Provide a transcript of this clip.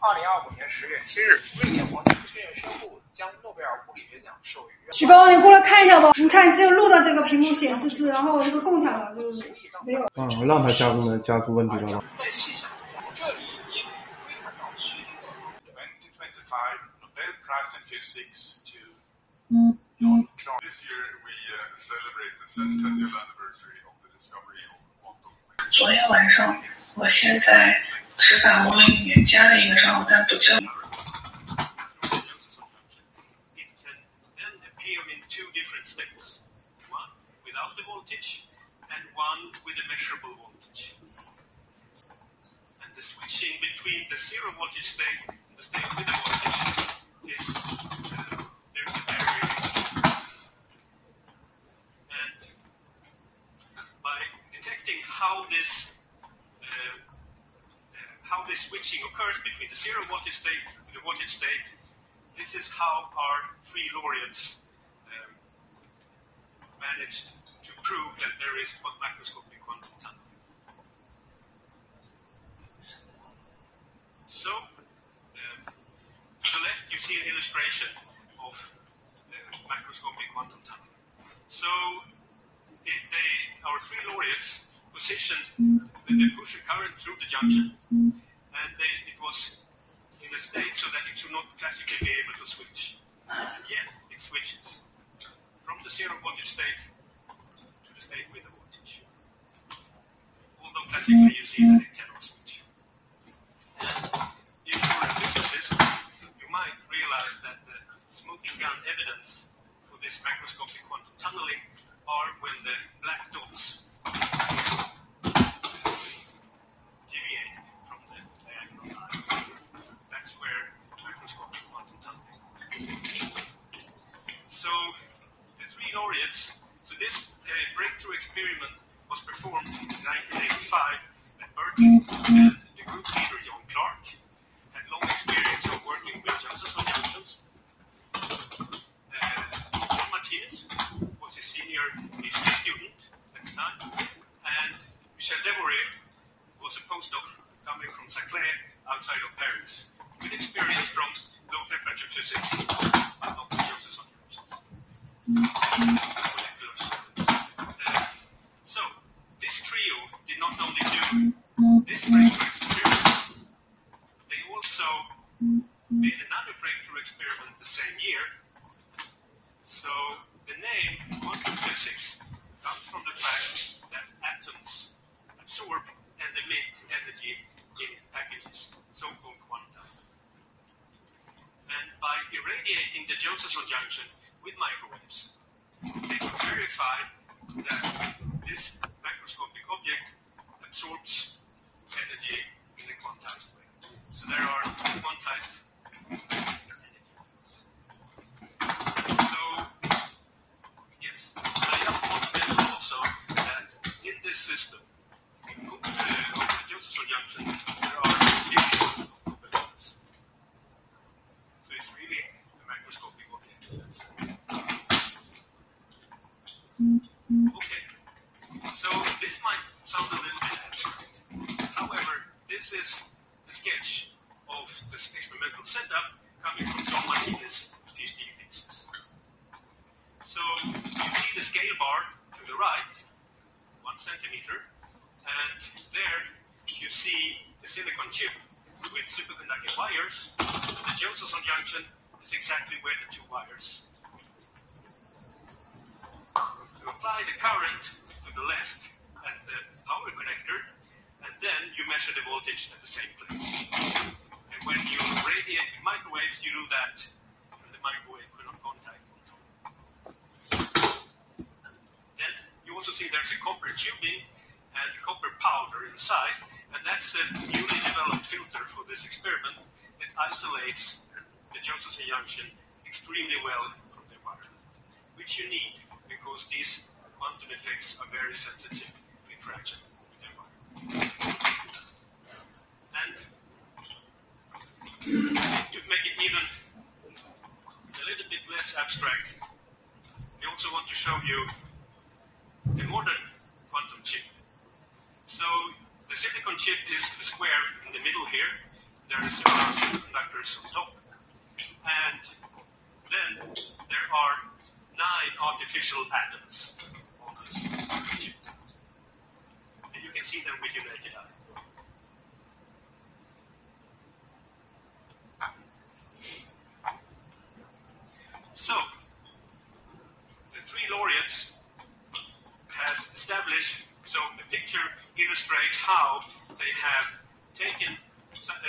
2025年10月7日，瑞典皇家科学院宣布将诺贝尔物理学奖授予约。 许高，你过来看一下吧。你看，只有录到这个屏幕显示字，然后一个共享的就是没有。 我让他加速问题了吧？ 再细想一下，这里也窥探到薛定谔2025 Nobel Prize in Physics to John Clark. This year we celebrate the centennial anniversary of the discovery of quantum mechanics. 昨天晚上，我现在只把我里面加了一个账号，但不叫。 Two different states, one without the voltage and one with a measurable voltage. And the switching between the zero voltage state and the state with the voltage is there's a variation. And by detecting how this switching occurs between the zero voltage state and the voltage state, this is how our three laureates managed to prove that there is macroscopic quantum tunneling. So, to the left you see an illustration of macroscopic quantum tunneling. So, our three laureates positioned they push a current through the junction, and it was in a state so that it should not classically be able to switch. And yet, it switches from the zero voltage state to the state with the voltage. Although classically you see that it cannot switch. And if you're a physicist, you might realize that the smoking gun evidence for this macroscopic quantum tunneling are when the black dots deviate from the diagonal line. That's where macroscopic quantum tunneling. So the three laureates, so this breakthrough experiment was performed in 1985 at Berkeley, and the group leader John Clark had long experience of working with Josephson junctions. John Martinez was his senior PhD student at the time, and Michel Devoret was a postdoc coming from Saclay outside of Paris, with experience from low temperature physics of the Josephson junctions. So, this trio did not only do this breakthrough experiment, they also did another breakthrough experiment the same year. So, the name quantum physics comes from the fact that atoms absorb and emit energy in packages, so-called quanta. And by irradiating the Josephson junction with microwaves, they could verify that this macroscopic object absorbs energy in a quantized way. So there are quantized energy levels. So, yes, I just want to mention also that in this system, of the Josephson junction, there are billions of electrons. So it's really a macroscopic object. Okay, so this might sound a little bit abstract. However, this is a sketch of this experimental setup coming from John Martinez' PhD thesis. So you see the scale bar to the right, 1 centimeter, and there you see the silicon chip with superconducting wires. The Josephson junction is exactly where the two wires meet. You apply the current to the left at the power connector, and then you measure the voltage at the same place. And when you radiate with microwaves, you do that in the microwave contact on top. Then you also see there's a copper tubing and copper powder inside, and that's a newly developed filter for this experiment that isolates the Josephson junction extremely well from the environment, which you need because these quantum effects are very sensitive to interaction with the environment. And to make it even a little bit less abstract, we also want to show you a modern quantum chip. So the silicon chip is the square in the middle here. there is several superconductors on top. And then there are 9 artificial atoms on this chip. And you can see them with your naked eye. So, the 3 laureates has established, so the picture illustrates how they have taken